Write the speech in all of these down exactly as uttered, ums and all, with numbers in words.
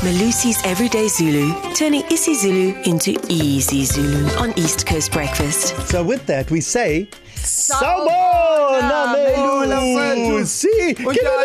Malusi's Everyday Zulu, turning isiZulu into easy Zulu on East Coast Breakfast. So with that, we say, Sawubona, Melusi.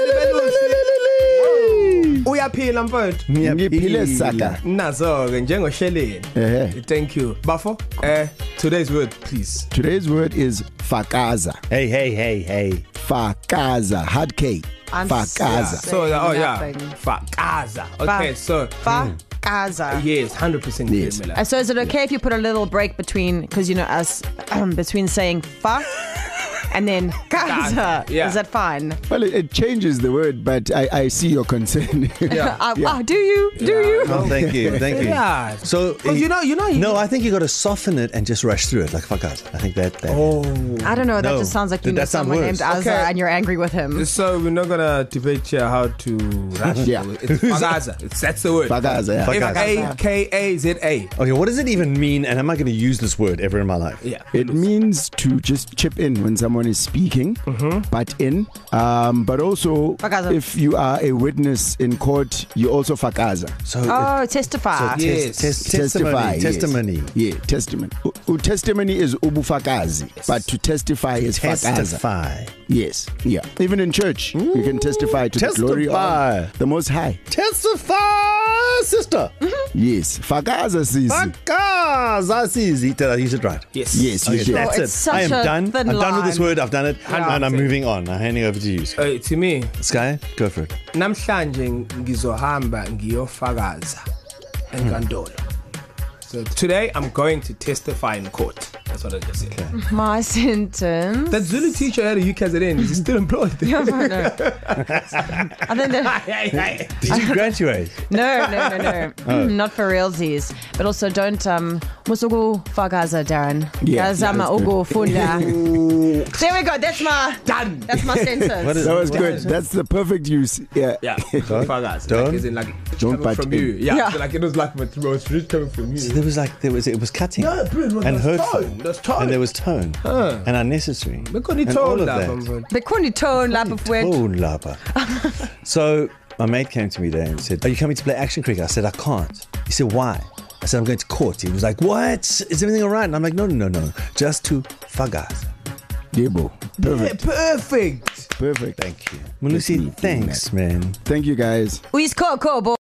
Uyaphila mfowethu. Ngiphile saka. Nazo ke njengosheleni. Eh. Thank you. Bafo, eh today's word please. Today's word is fakaza. Hey, hey, hey, hey. Fakaza. Hard K. I'm Fakaza. So oh yeah. Nothing. Fakaza. Okay, so Fa Gaza. yes, one hundred percent Yes. Miller. Uh, so is it okay if you put a little break between, because you know us, um, between saying fa and then Gaza? Yeah. Is that fine? Well, it, it changes the word, but I, I see your concern. Yeah. Uh, Yeah. uh, do you? Do you? Oh, thank you, thank you. Yeah. So, Because you know, you know. You no, I think you got to soften it and just rush through it like fakaza. I think that. that Oh. I don't know. That No, just sounds like you that know sounds someone worse. named Azza Okay. and you're angry with him. So we're not gonna debate here how to rush. Yeah. It's fagaza. It's that's the word. Fakaza, yeah. F Fagaza. A K A Z A. Okay, what does it even mean? And am I going to use this word ever in my life? Yeah. It means to just chip in when someone is speaking, Mm-hmm. butt in. Um, but also, Fakaza. if you are a witness in court, you also fakaza. So, Oh, testify. so Yes. tes- tes- Testify. testimony. yes. Testimony. Yeah, testimony. U- u- testimony is ubufakazi, but to testify is fakaza. Testify. Yes, yeah. Even in church, you can testify to the glory Testify. of the Most High. Testify, sister. Yes, fakaza sisi. Fakaza, sisi. Did I use it right? Yes. Yes, you Okay, should. Oh, that's it's it. such I am a done. I'm thin done with this line. word. I've done it, and I'm percent. moving on. I'm handing over to you. Sky. Uh, to me, Sky, go for it. namhlanje ngizohamba ngiyofakaza enkantolo. So today I'm going to testify in court. That's what I just said. Okay. My sentence. That Zulu teacher had a U K Z N. Is he still employed? No, no, no. I think that, Did you graduate? no, no, no, no. Oh. Not for realsies. But also don't um musugu fagaza, Darren. Yeah, Gazama that's good. ugu funda. There we go. That's my Done. that's my sentence. What is- That was what good. is it? That's the perfect use. Yeah. Yeah, fagaza. Don't- Like, as in, like, it's don't coming butt from in. you. Yeah, Yeah. So like it was like my most rich coming from you. There was like there was it was cutting No, bro, and that's hurtful, tone, that's tone. and there was tone Huh. and unnecessary. Because and he all told of that. that. um, The kuni tone lap of word. Oh, lapa. So my mate came to me there and said, "Are you coming to play action cricket?" I said, "I can't." He said, "Why?" I said, "I'm going to court." He was like, "What? Is everything all right?" And I'm like, "No, no, no, no, just to fagaza." Debo. Yeah, Perfect. perfect. Perfect. Thank you, Malusi. Thanks, man. Thank you, guys. Uiskoko, boy.